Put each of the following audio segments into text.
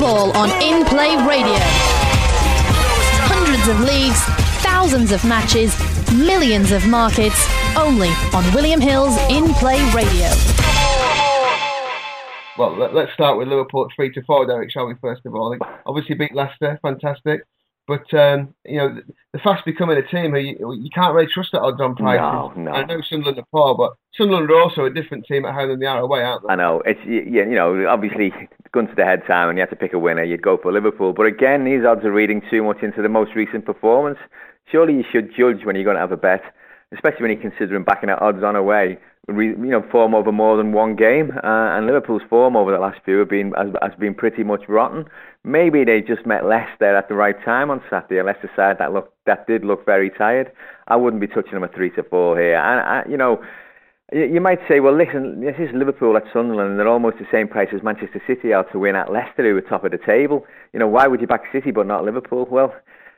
football on In Play Radio. Hundreds of leagues, thousands of matches, millions of markets, only on William Hill's In Play Radio. Well, let's start with Liverpool at 3-4, Derek, shall we, first of all? Obviously beat Leicester, fantastic. But, the fast becoming a team who you can't really trust at odds on prices. No. I know Sunderland are poor, but Sunderland are also a different team at home than they are away, aren't they? I know. It's, obviously, gun to the head time, and you have to pick a winner, you'd go for Liverpool. But again, these odds are reading too much into the most recent performance. Surely you should judge when you're going to have a bet, especially when you're considering backing out odds on away. Form over more than one game, and Liverpool's form over the last few has been pretty much rotten. Maybe they just met Leicester at the right time on Saturday. A Leicester side that did look very tired. I wouldn't be touching them at 3-4 here. And you might say, well, listen, this is Liverpool at Sunderland, and they're almost the same price as Manchester City are to win at Leicester, who are top of the table. Why would you back City but not Liverpool? Well,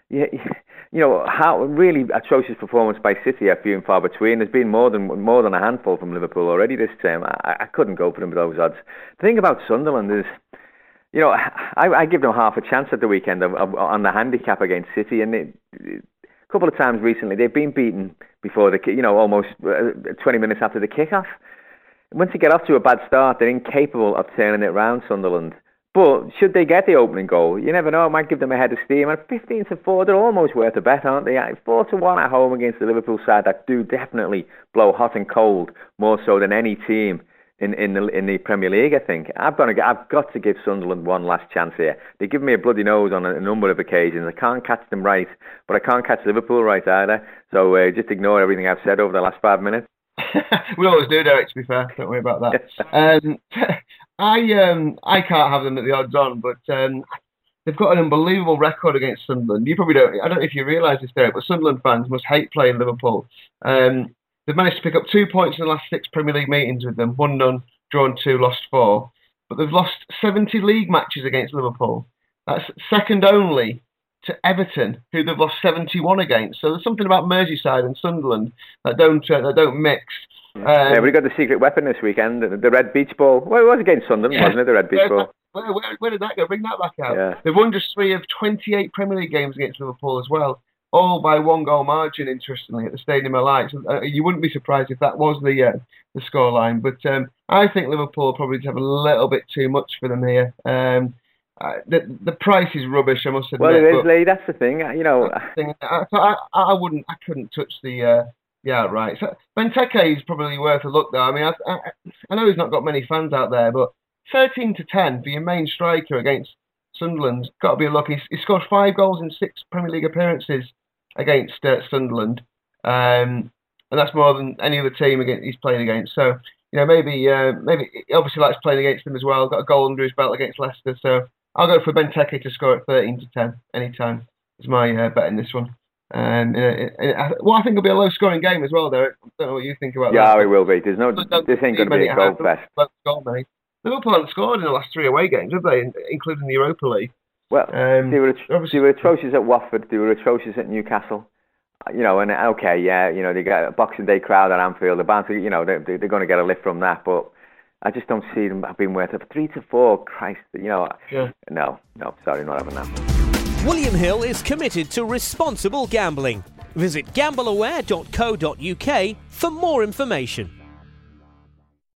how really atrocious performance by City are few and far between. There's been more than a handful from Liverpool already this term. I couldn't go for them with those odds. The thing about Sunderland is, I give them half a chance at the weekend on the handicap against City, and a couple of times recently they've been beaten before almost 20 minutes after the kickoff. Once they get off to a bad start, they're incapable of turning it round, Sunderland. But should they get the opening goal, you never know, it might give them a head of steam. And 15-4, they're almost worth a bet, aren't they? 4-1 at home against the Liverpool side that do definitely blow hot and cold, more so than any team in the Premier League, I think. I've got to give Sunderland one last chance here. They give me a bloody nose on a number of occasions. I can't catch them right, but I can't catch Liverpool right either. So just ignore everything I've said over the last 5 minutes. We always do, Derek, to be fair. Don't worry about that. I can't have them at the odds on, but they've got an unbelievable record against Sunderland. You probably don't. I don't know if you realise this, Derek, but Sunderland fans must hate playing Liverpool. They've managed to pick up 2 points in the last 6 Premier League meetings with them. 1-0, drawn 2, lost 4. But they've lost 70 league matches against Liverpool. That's second only to Everton, who they've lost 71 against. So there's something about Merseyside and Sunderland that don't mix. Yeah, we got the secret weapon this weekend, the red beach ball. Well, it was against Sunderland, wasn't it, the red beach ball? Where did that go? Bring that back out. Yeah. They've won just 3 of 28 Premier League games against Liverpool as well, all by 1 goal margin, interestingly, at the Stadium of Light. So, you wouldn't be surprised if that was the scoreline. But I think Liverpool probably have a little bit too much for them here. The price is rubbish, I must admit. Well, it is, Lee. That's the thing. I couldn't touch the outright. So Benteke is probably worth a look, though. I mean, I know he's not got many fans out there, but 13-10 for your main striker against Sunderland's got to be a look. He scored 5 goals in 6 Premier League appearances against Sunderland, and that's more than any other team he's played against. So maybe he obviously likes playing against them as well. Got a goal under his belt against Leicester, so I'll go for Benteke to score at 13-10 anytime. Is my bet in this one. I think it'll be a low-scoring game as well, Derek. I don't know what you think about that. Yeah, it will be. This ain't going to be a goal fest. Liverpool haven't scored in the last 3 away games, have they? Including the Europa League. Well, they were atrocious at Watford. They were atrocious at Newcastle. They got a Boxing Day crowd at Anfield. They're bound to, they're going to get a lift from that. But I just don't see them being worth it. 3-4, Christ, No, sorry, not having that. William Hill is committed to responsible gambling. Visit gambleaware.co.uk for more information.